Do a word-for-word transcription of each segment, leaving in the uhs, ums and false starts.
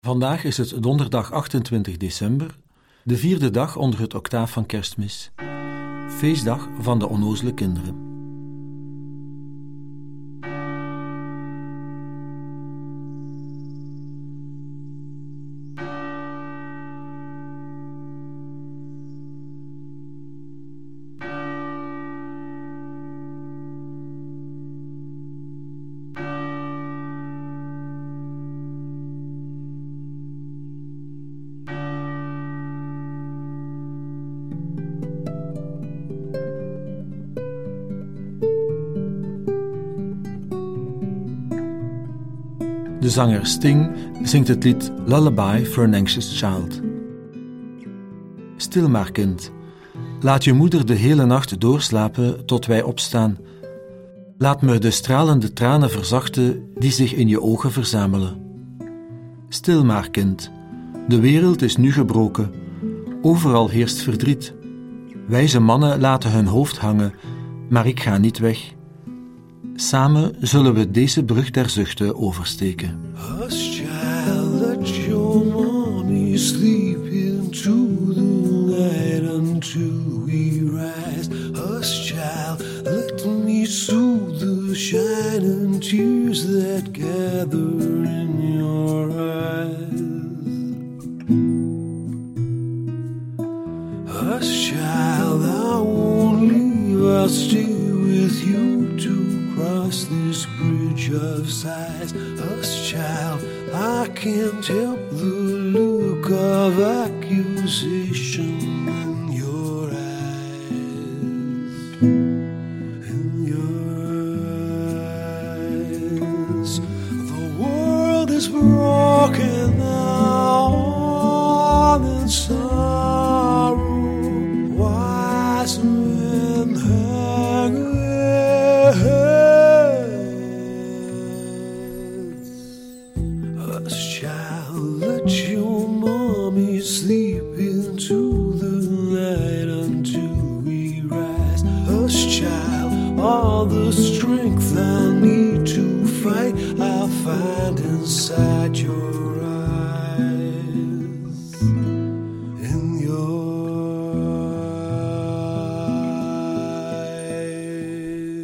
Vandaag is het donderdag achtentwintig december, de vierde dag onder het octaaf van Kerstmis, feestdag van de onnozele kinderen. De zanger Sting zingt het lied Lullaby for an Anxious Child. Stil maar, kind. Laat je moeder de hele nacht doorslapen tot wij opstaan. Laat me de stralende tranen verzachten die zich in je ogen verzamelen. Stil maar, kind. De wereld is nu gebroken. Overal heerst verdriet. Wijze mannen laten hun hoofd hangen, maar ik ga niet weg. Samen zullen we deze brug der zuchten oversteken. Hush, child, let your mommy sleep into the night until we rise. Hush, child, let me soothe the shining tears that gather in your eyes. Hush, child, I won't leave, I'll stay with you to cross this bridge of sighs. Hush, child, I can't help the look of accusation in your eyes. In your eyes. The world is broken now, all in sorrow. Wise men hang sleep into the night until we rise. Hush, child, all the strength I need to fight I'll find inside your eyes. In your eyes.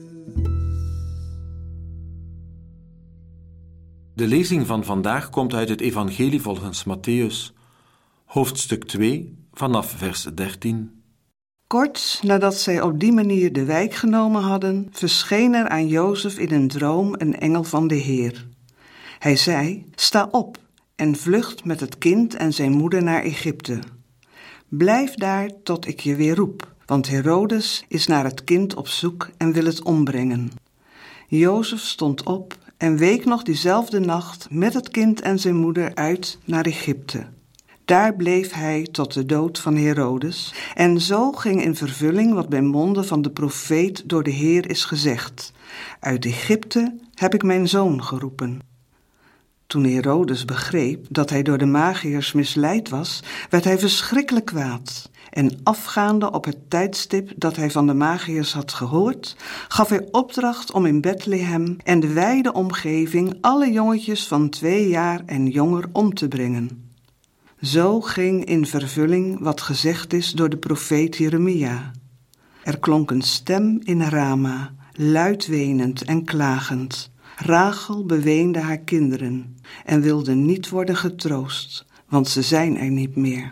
De lezing van vandaag komt uit het Evangelie volgens Mattheüs, hoofdstuk twee, vanaf vers dertien. Kort nadat zij op die manier de wijk genomen hadden, verscheen er aan Jozef in een droom een engel van de Heer. Hij zei: sta op en vlucht met het kind en zijn moeder naar Egypte. Blijf daar tot ik je weer roep, want Herodes is naar het kind op zoek en wil het ombrengen. Jozef stond op en week nog diezelfde nacht met het kind en zijn moeder uit naar Egypte. Daar bleef hij tot de dood van Herodes, en zo ging in vervulling wat bij monden van de profeet door de Heer is gezegd: uit Egypte heb ik mijn zoon geroepen. Toen Herodes begreep dat hij door de magiërs misleid was, werd hij verschrikkelijk kwaad. En afgaande op het tijdstip dat hij van de magiërs had gehoord, gaf hij opdracht om in Bethlehem en de wijde omgeving alle jongetjes van twee jaar en jonger om te brengen. Zo ging in vervulling wat gezegd is door de profeet Jeremia. Er klonk een stem in Rama, luid wenend en klagend. Rachel beweende haar kinderen en wilde niet worden getroost, want ze zijn er niet meer.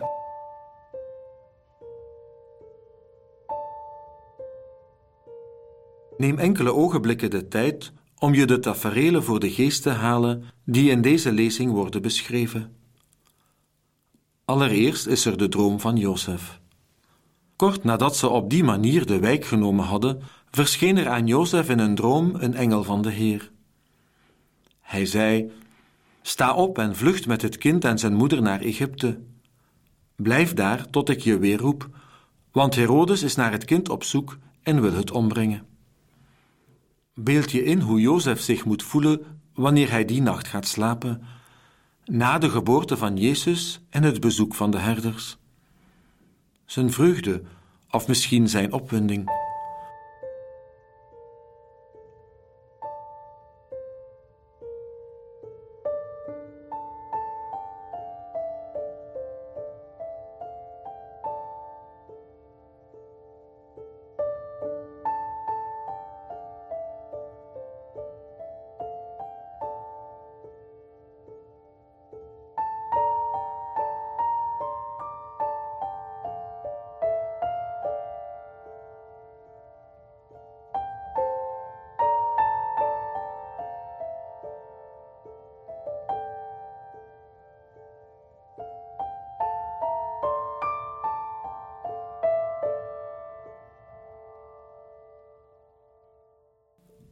Neem enkele ogenblikken de tijd om je de taferelen voor de geest te halen die in deze lezing worden beschreven. Allereerst is er de droom van Jozef. Kort nadat ze op die manier de wijk genomen hadden, verscheen er aan Jozef in een droom een engel van de Heer. Hij zei: sta op en vlucht met het kind en zijn moeder naar Egypte. Blijf daar tot ik je weer roep, want Herodes is naar het kind op zoek en wil het ombrengen. Beeld je in hoe Jozef zich moet voelen wanneer hij die nacht gaat slapen, na de geboorte van Jezus en het bezoek van de herders. Zijn vreugde, of misschien zijn opwinding.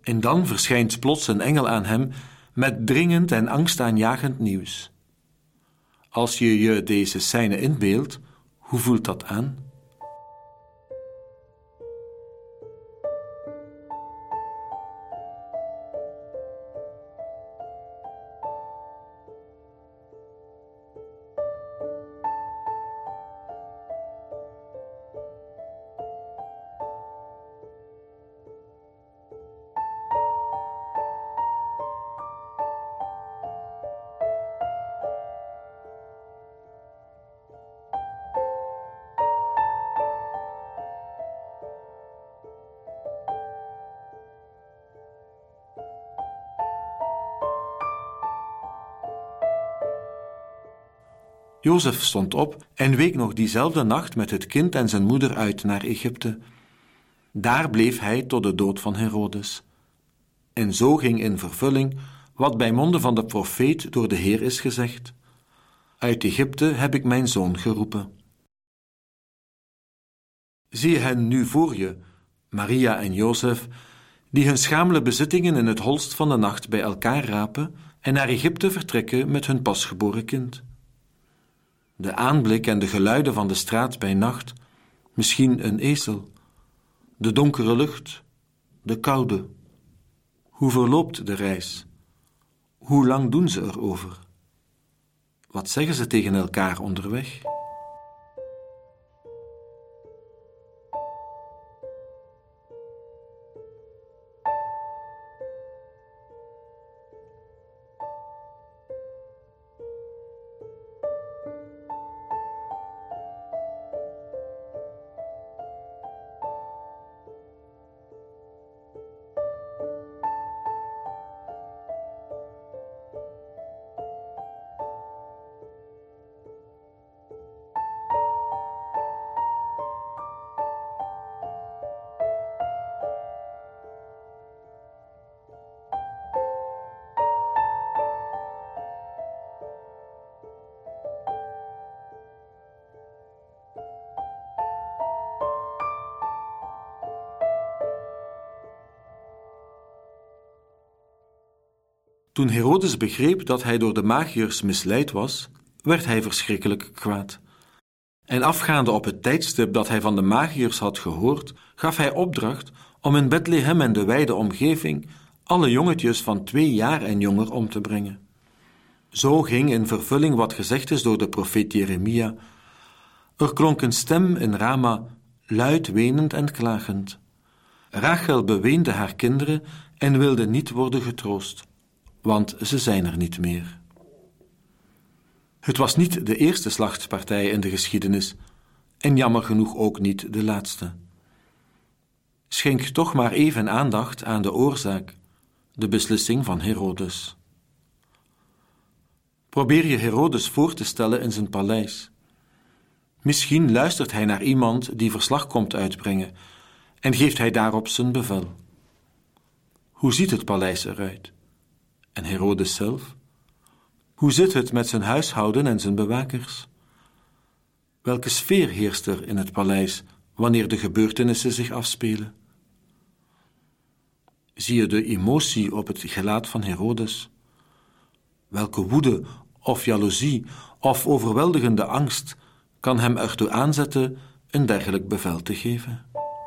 En dan verschijnt plots een engel aan hem met dringend en angstaanjagend nieuws. Als je je deze scène inbeeldt, hoe voelt dat aan? Jozef stond op en week nog diezelfde nacht met het kind en zijn moeder uit naar Egypte. Daar bleef hij tot de dood van Herodes. En zo ging in vervulling wat bij monden van de profeet door de Heer is gezegd: uit Egypte heb ik mijn zoon geroepen. Zie je hen nu voor je, Maria en Jozef, die hun schamele bezittingen in het holst van de nacht bij elkaar rapen en naar Egypte vertrekken met hun pasgeboren kind. De aanblik en de geluiden van de straat bij nacht, misschien een ezel, de donkere lucht, de koude. Hoe verloopt de reis? Hoe lang doen ze erover? Wat zeggen ze tegen elkaar onderweg? Toen Herodes begreep dat hij door de magiërs misleid was, werd hij verschrikkelijk kwaad. En afgaande op het tijdstip dat hij van de magiërs had gehoord, gaf hij opdracht om in Bethlehem en de wijde omgeving alle jongetjes van twee jaar en jonger om te brengen. Zo ging in vervulling wat gezegd is door de profeet Jeremia: er klonk een stem in Rama, luid wenend en klagend. Rachel beweende haar kinderen en wilde niet worden getroost, want ze zijn er niet meer. Het was niet de eerste slachtpartij in de geschiedenis, en jammer genoeg ook niet de laatste. Schenk toch maar even aandacht aan de oorzaak, de beslissing van Herodes. Probeer je Herodes voor te stellen in zijn paleis. Misschien luistert hij naar iemand die verslag komt uitbrengen en geeft hij daarop zijn bevel. Hoe ziet het paleis eruit? En Herodes zelf? Hoe zit het met zijn huishouden en zijn bewakers? Welke sfeer heerst er in het paleis wanneer de gebeurtenissen zich afspelen? Zie je de emotie op het gelaat van Herodes? Welke woede of jaloezie of overweldigende angst kan hem ertoe aanzetten een dergelijk bevel te geven?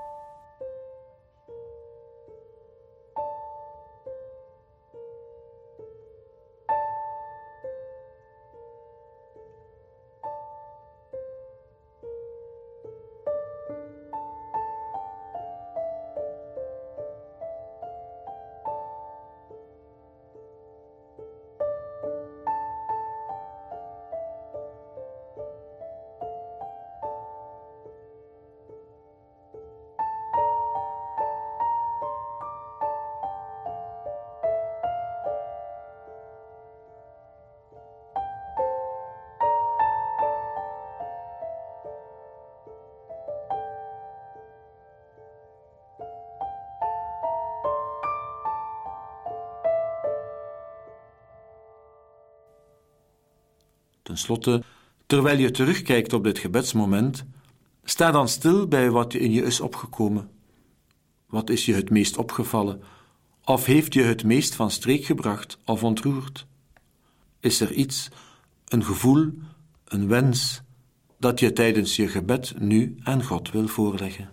Ten slotte, terwijl je terugkijkt op dit gebedsmoment, sta dan stil bij wat in je is opgekomen. Wat is je het meest opgevallen Of heeft je het meest van streek gebracht of ontroerd? Is er iets, een gevoel, een wens, dat je tijdens je gebed nu aan God wil voorleggen?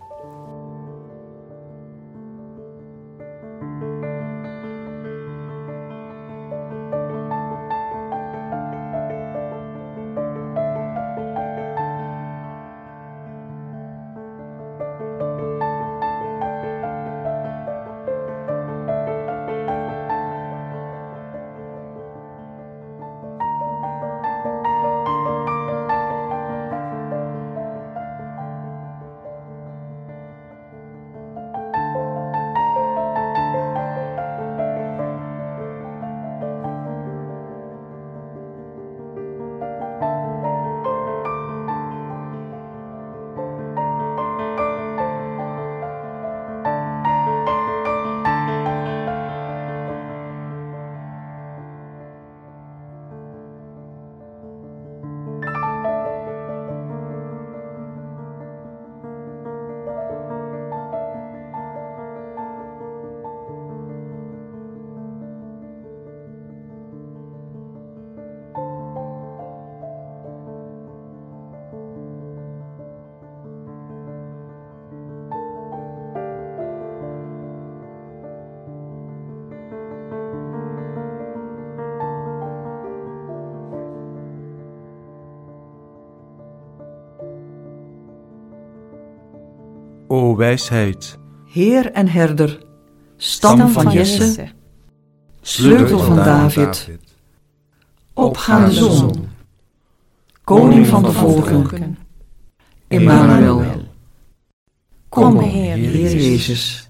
O wijsheid, Heer en herder, stam, stam van, van Jesse, Jesse, sleutel van David, opgaande zon, koning van de volken, Emmanuel, kom, Heer Jezus.